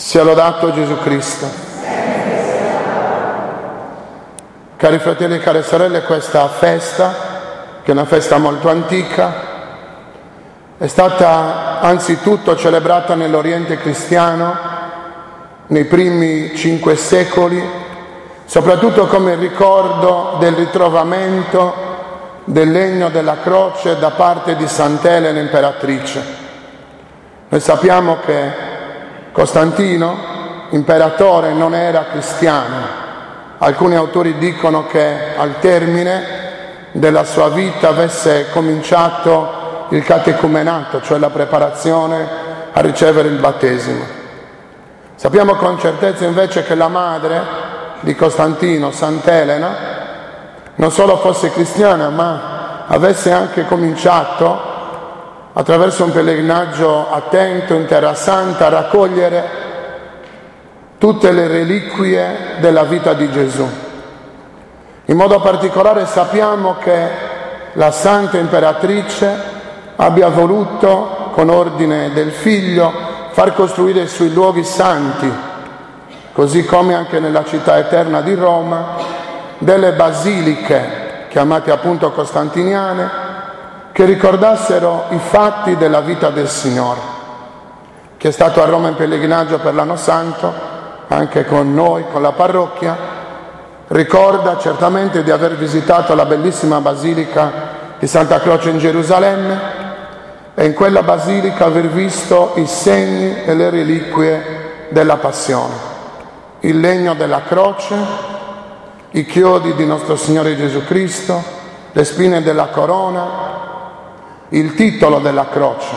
Sia lodato Gesù Cristo. Cari fratelli e care sorelle, questa festa, che è una festa molto antica, è stata anzitutto celebrata nell'Oriente cristiano nei primi 5 secoli, soprattutto come ricordo del ritrovamento del legno della croce da parte di Sant'Elena imperatrice. Noi sappiamo che Costantino, imperatore, non era cristiano. Alcuni autori dicono che al termine della sua vita avesse cominciato il catecumenato, cioè la preparazione a ricevere il battesimo. Sappiamo con certezza invece che la madre di Costantino, Sant'Elena, non solo fosse cristiana, ma avesse anche cominciato attraverso un pellegrinaggio attento in Terra Santa a raccogliere tutte le reliquie della vita di Gesù. In modo particolare sappiamo che la Santa Imperatrice abbia voluto, con ordine del Figlio, far costruire sui luoghi santi, così come anche nella città eterna di Roma, delle basiliche, chiamate appunto costantiniane, che ricordassero i fatti della vita del Signore. Chi è stato a Roma in pellegrinaggio per l'anno santo, anche con noi, con la parrocchia, ricorda certamente di aver visitato la bellissima basilica di Santa Croce in Gerusalemme e in quella basilica aver visto i segni e le reliquie della passione, il legno della croce, i chiodi di nostro Signore Gesù Cristo, le spine della corona, il titolo della croce,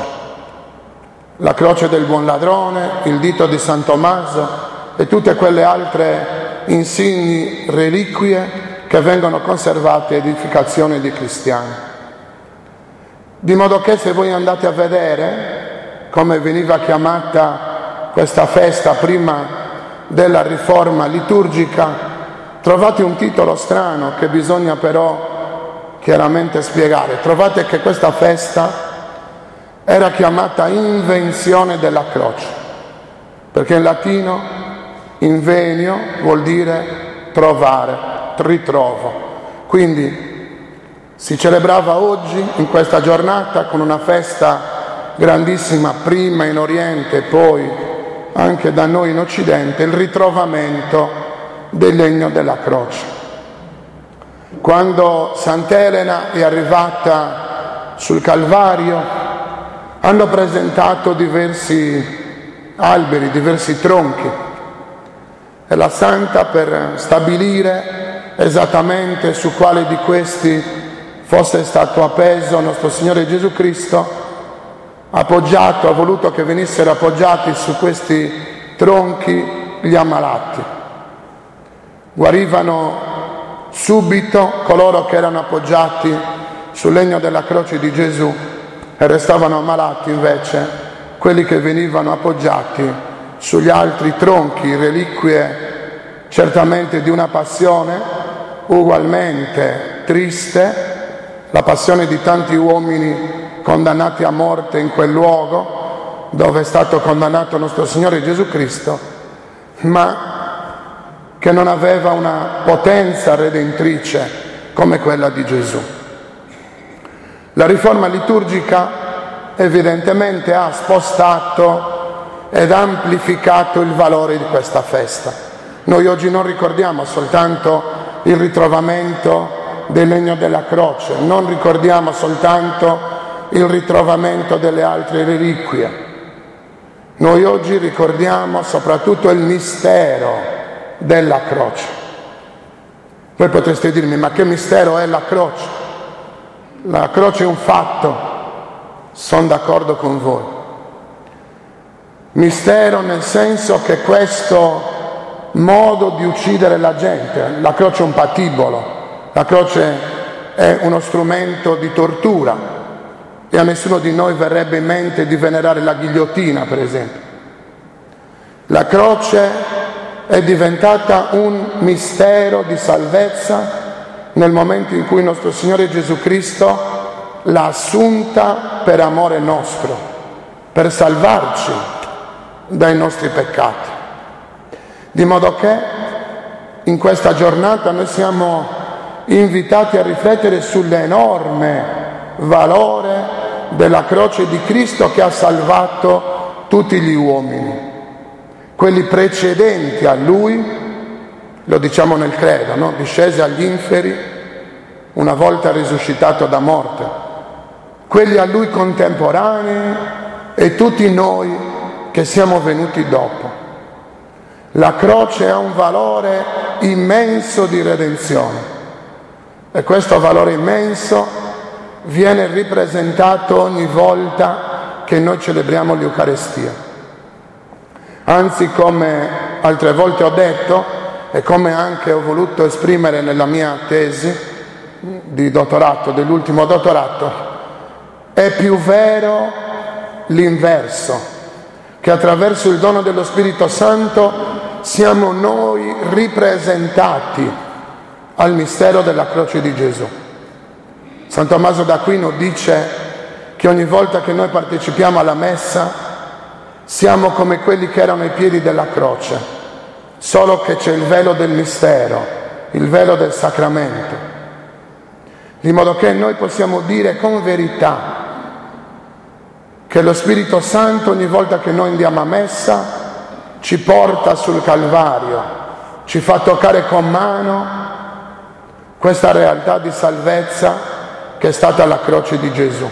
la croce del buon ladrone, il dito di San Tommaso e tutte quelle altre insigni reliquie che vengono conservate edificazioni di cristiani. Di modo che se voi andate a vedere come veniva chiamata questa festa prima della riforma liturgica, trovate un titolo strano che bisogna però chiaramente spiegare. Trovate che questa festa era chiamata invenzione della croce, perché in latino invenio vuol dire trovare, ritrovo. Quindi si celebrava oggi, in questa giornata, con una festa grandissima, prima in Oriente e poi anche da noi in Occidente, il ritrovamento del legno della croce. Quando Sant'Elena è arrivata sul Calvario, hanno presentato diversi alberi, diversi tronchi, e la Santa, per stabilire esattamente su quale di questi fosse stato appeso nostro Signore Gesù Cristo, ha voluto che venissero appoggiati su questi tronchi gli ammalati. Guarivano subito coloro che erano appoggiati sul legno della croce di Gesù e restavano ammalati invece quelli che venivano appoggiati sugli altri tronchi, reliquie certamente di una passione ugualmente triste, la passione di tanti uomini condannati a morte in quel luogo dove è stato condannato nostro Signore Gesù Cristo, ma che non aveva una potenza redentrice come quella di Gesù. La riforma liturgica evidentemente ha spostato ed amplificato il valore di questa festa. Noi oggi non ricordiamo soltanto il ritrovamento del legno della croce, non ricordiamo soltanto il ritrovamento delle altre reliquie. Noi oggi ricordiamo soprattutto il mistero della croce. Voi potreste dirmi: ma che mistero è la croce? La croce è un fatto, sono d'accordo con voi. Mistero nel senso che questo modo di uccidere la gente, la croce è un patibolo, la croce è uno strumento di tortura e a nessuno di noi verrebbe in mente di venerare la ghigliottina, per esempio. La croce è diventata un mistero di salvezza nel momento in cui nostro Signore Gesù Cristo l'ha assunta per amore nostro, per salvarci, dai nostri peccati. Di modo che in questa giornata noi siamo invitati a riflettere sull'enorme valore della croce di Cristo che ha salvato tutti gli uomini, quelli precedenti a Lui, lo diciamo nel credo, no? Discese agli inferi una volta risuscitato da morte, quelli a Lui contemporanei e tutti noi che siamo venuti dopo. La croce ha un valore immenso di redenzione e questo valore immenso viene ripresentato ogni volta che noi celebriamo l'Eucarestia. Anzi, come altre volte ho detto e come anche ho voluto esprimere nella mia tesi di dottorato, dell'ultimo dottorato, è più vero l'inverso, che attraverso il dono dello Spirito Santo siamo noi ripresentati al mistero della croce di Gesù. San Tommaso d'Aquino dice che ogni volta che noi partecipiamo alla messa siamo come quelli che erano ai piedi della croce, solo che c'è il velo del mistero, il velo del sacramento, di modo che noi possiamo dire con verità che lo Spirito Santo ogni volta che noi andiamo a messa ci porta sul Calvario, ci fa toccare con mano questa realtà di salvezza che è stata la croce di Gesù.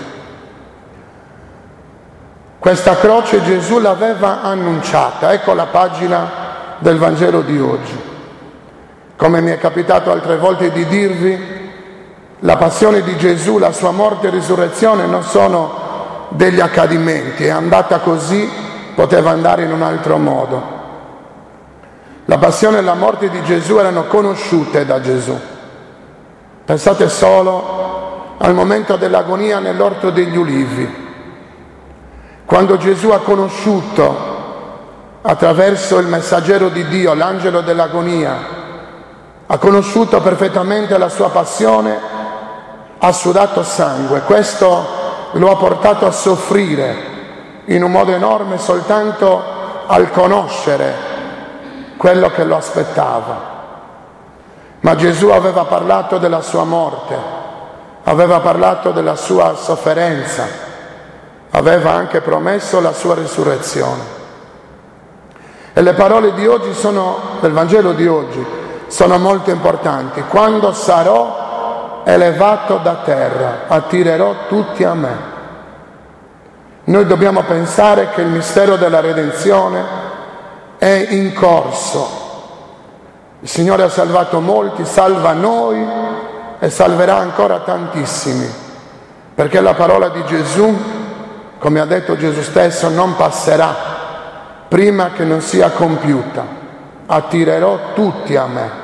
Questa croce Gesù l'aveva annunciata, ecco la pagina del Vangelo di oggi. Come mi è capitato altre volte di dirvi, la passione di Gesù, la sua morte e risurrezione non sono degli accadimenti, è andata così, poteva andare in un altro modo. La passione e la morte di Gesù erano conosciute da Gesù. Pensate solo al momento dell'agonia nell'orto degli ulivi, quando Gesù ha conosciuto attraverso il messaggero di Dio, l'angelo dell'agonia, ha conosciuto perfettamente la sua passione, ha sudato sangue. Questo lo ha portato a soffrire in un modo enorme soltanto al conoscere quello che lo aspettava. Ma Gesù aveva parlato della sua morte, aveva parlato della sua sofferenza, aveva anche promesso la sua risurrezione. E le parole di oggi del Vangelo di oggi sono molto importanti. Quando sarò elevato da terra, attirerò tutti a me. Noi dobbiamo pensare che il mistero della redenzione è in corso. Il Signore ha salvato molti, salva noi e salverà ancora tantissimi, perché la parola di Gesù, come ha detto Gesù stesso, non passerà prima che non sia compiuta. Attirerò tutti a me.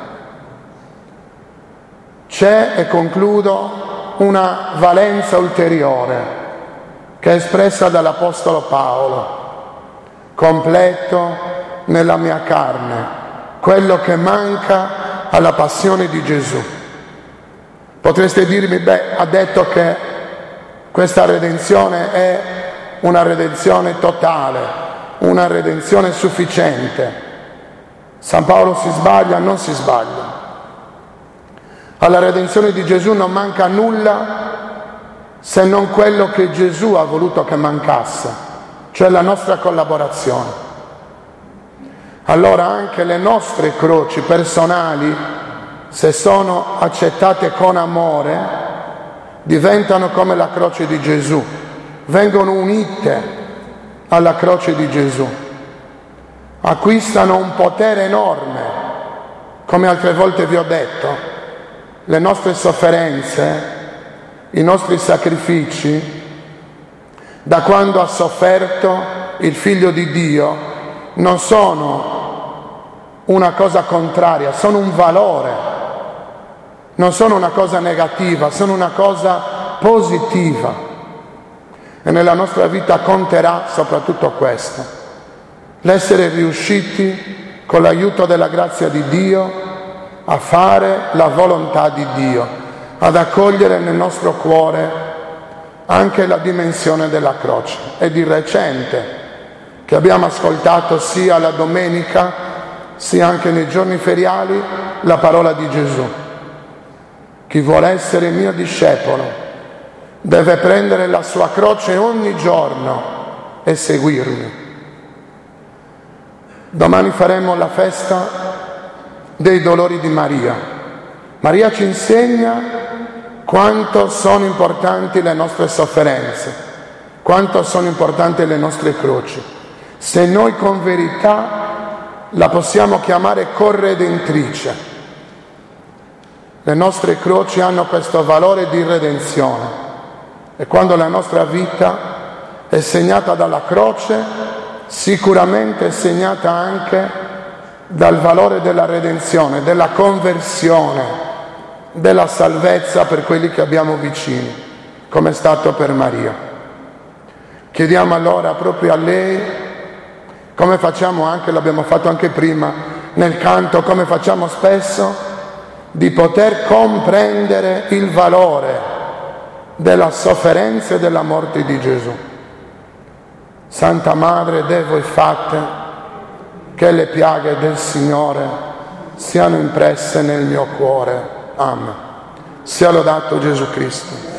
C'è, e concludo, una valenza ulteriore che è espressa dall'Apostolo Paolo. Completo nella mia carne quello che manca alla passione di Gesù. Potreste dirmi, ha detto che questa redenzione è una redenzione totale, una redenzione sufficiente. San Paolo si sbaglia? Non si sbaglia. Alla redenzione di Gesù non manca nulla se non quello che Gesù ha voluto che mancasse, cioè la nostra collaborazione. Allora anche le nostre croci personali, se sono accettate con amore, diventano come la croce di Gesù, vengono unite alla croce di Gesù, acquistano un potere enorme. Come altre volte vi ho detto, le nostre sofferenze, i nostri sacrifici, da quando ha sofferto il Figlio di Dio, non sono una cosa contraria, sono un valore, non sono una cosa negativa, sono una cosa positiva. E nella nostra vita conterà soprattutto questo, l'essere riusciti con l'aiuto della grazia di Dio a fare la volontà di Dio, ad accogliere nel nostro cuore anche la dimensione della croce. È di recente che abbiamo ascoltato sia la domenica sia anche nei giorni feriali la parola di Gesù. Chi vuole essere mio discepolo deve prendere la sua croce ogni giorno e seguirmi. Domani faremo la festa dei dolori di Maria. Maria ci insegna quanto sono importanti le nostre sofferenze, quanto sono importanti le nostre croci. Se noi con verità la possiamo chiamare corredentrice, le nostre croci hanno questo valore di redenzione e quando la nostra vita è segnata dalla croce, sicuramente è segnata anche dal valore della redenzione, della conversione, della salvezza per quelli che abbiamo vicini, come è stato per Maria. Chiediamo allora proprio a lei, come facciamo anche, l'abbiamo fatto anche prima, nel canto, come facciamo spesso, di poter comprendere il valore della sofferenza e della morte di Gesù. Santa Madre, de voi fate che le piaghe del Signore siano impresse nel mio cuore. Amen. Sia lodato Gesù Cristo.